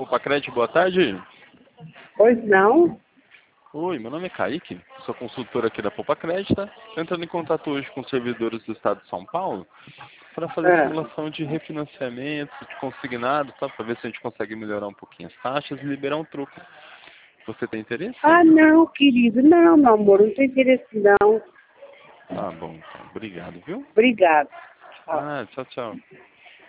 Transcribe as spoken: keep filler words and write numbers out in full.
Popacred, boa tarde. Pois não? Oi, meu nome é Kaique, sou consultor aqui da Popacred, tá? Tô entrando em contato hoje com os servidores do estado de São Paulo para fazer É. simulação de refinanciamento, de consignado, tá? Para ver se a gente consegue melhorar um pouquinho as taxas e liberar um troco. Você tem interesse? Ah, não, querido. Não, meu amor, não tem interesse não. Tá bom, então. Obrigado, viu? Obrigado. Tchau. Ah, tchau, tchau.